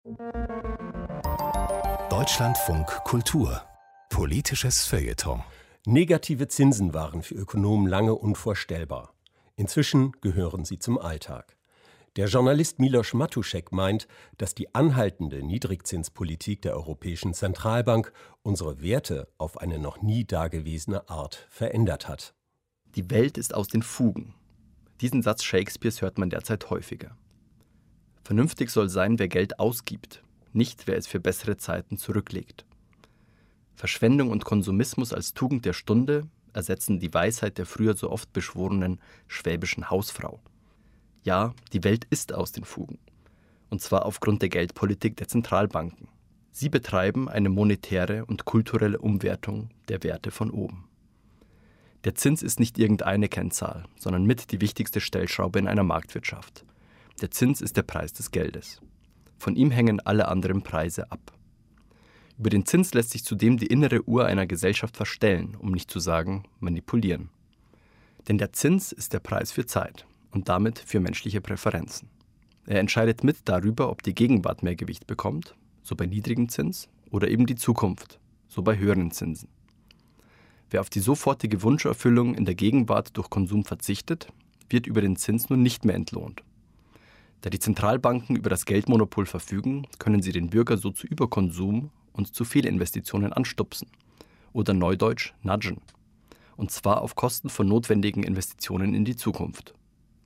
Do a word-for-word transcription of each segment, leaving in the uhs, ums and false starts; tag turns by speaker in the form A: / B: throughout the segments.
A: Deutschlandfunk Kultur. Politisches Feuilleton.
B: Negative Zinsen waren für Ökonomen lange unvorstellbar. Inzwischen gehören sie zum Alltag. Der Journalist Miloš Matušek meint, dass die anhaltende Niedrigzinspolitik der Europäischen Zentralbank unsere Werte auf eine noch nie dagewesene Art verändert hat.
C: Die Welt ist aus den Fugen. Diesen Satz Shakespeares hört man derzeit häufiger. Vernünftig soll sein, wer Geld ausgibt, nicht wer es für bessere Zeiten zurücklegt. Verschwendung und Konsumismus als Tugend der Stunde ersetzen die Weisheit der früher so oft beschworenen schwäbischen Hausfrau. Ja, die Welt ist aus den Fugen. Und zwar aufgrund der Geldpolitik der Zentralbanken. Sie betreiben eine monetäre und kulturelle Umwertung der Werte von oben. Der Zins ist nicht irgendeine Kennzahl, sondern mit die wichtigste Stellschraube in einer Marktwirtschaft. Der Zins ist der Preis des Geldes. Von ihm hängen alle anderen Preise ab. Über den Zins lässt sich zudem die innere Uhr einer Gesellschaft verstellen, um nicht zu sagen manipulieren. Denn der Zins ist der Preis für Zeit und damit für menschliche Präferenzen. Er entscheidet mit darüber, ob die Gegenwart mehr Gewicht bekommt, so bei niedrigem Zins, oder eben die Zukunft, so bei höheren Zinsen. Wer auf die sofortige Wunscherfüllung in der Gegenwart durch Konsum verzichtet, wird über den Zins nun nicht mehr entlohnt. Da die Zentralbanken über das Geldmonopol verfügen, können sie den Bürger so zu Überkonsum und zu Fehlinvestitionen anstupsen oder neudeutsch nudgen. Und zwar auf Kosten von notwendigen Investitionen in die Zukunft.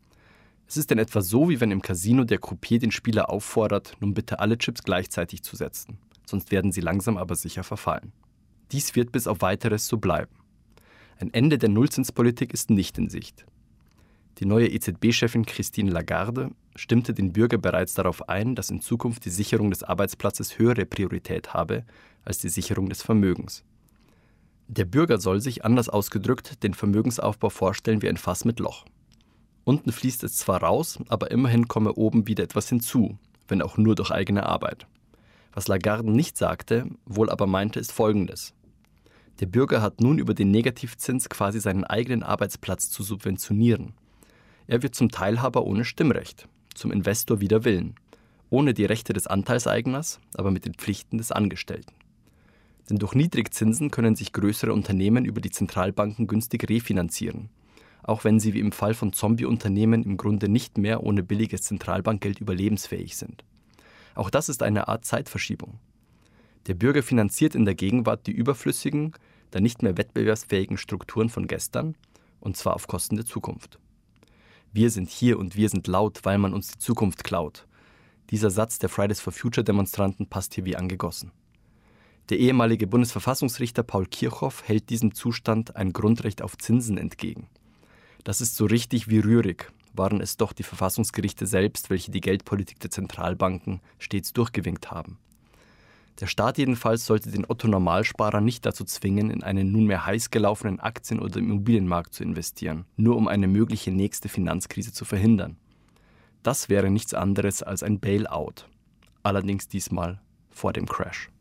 C: Es ist in etwa so, wie wenn im Casino der Croupier den Spieler auffordert, nun bitte alle Chips gleichzeitig zu setzen, sonst werden sie langsam aber sicher verfallen. Dies wird bis auf Weiteres so bleiben. Ein Ende der Nullzinspolitik ist nicht in Sicht. Die neue E Z B-Chefin Christine Lagarde stimmte den Bürger bereits darauf ein, dass in Zukunft die Sicherung des Arbeitsplatzes höhere Priorität habe als die Sicherung des Vermögens. Der Bürger soll sich, anders ausgedrückt, den Vermögensaufbau vorstellen wie ein Fass mit Loch. Unten fließt es zwar raus, aber immerhin komme oben wieder etwas hinzu, wenn auch nur durch eigene Arbeit. Was Lagarde nicht sagte, wohl aber meinte, ist Folgendes. Der Bürger hat nun über den Negativzins quasi seinen eigenen Arbeitsplatz zu subventionieren. Er wird zum Teilhaber ohne Stimmrecht, zum Investor wider Willen, ohne die Rechte des Anteilseigners, aber mit den Pflichten des Angestellten. Denn durch Niedrigzinsen können sich größere Unternehmen über die Zentralbanken günstig refinanzieren, auch wenn sie wie im Fall von Zombie-Unternehmen im Grunde nicht mehr ohne billiges Zentralbankgeld überlebensfähig sind. Auch das ist eine Art Zeitverschiebung. Der Bürger finanziert in der Gegenwart die überflüssigen, dann nicht mehr wettbewerbsfähigen Strukturen von gestern, und zwar auf Kosten der Zukunft. Wir sind hier und wir sind laut, weil man uns die Zukunft klaut. Dieser Satz der Fridays for Future Demonstranten passt hier wie angegossen. Der ehemalige Bundesverfassungsrichter Paul Kirchhoff hält diesem Zustand ein Grundrecht auf Zinsen entgegen. Das ist so richtig wie rührig, waren es doch die Verfassungsgerichte selbst, welche die Geldpolitik der Zentralbanken stets durchgewinkt haben. Der Staat jedenfalls sollte den Otto-Normalsparer nicht dazu zwingen, in einen nunmehr heiß gelaufenen Aktien- oder Immobilienmarkt zu investieren, nur um eine mögliche nächste Finanzkrise zu verhindern. Das wäre nichts anderes als ein Bailout, allerdings diesmal vor dem Crash.